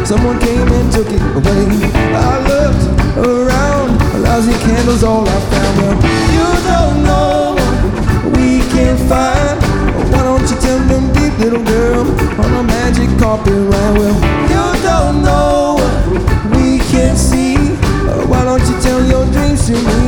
someone came and took it away. I looked around, lousy candles all I found. Well, you don't know what we can find. Why don't you tell them deep little girl on a magic carpet ride? Well, you don't know what we can see. Why don't you tell your dreams to me?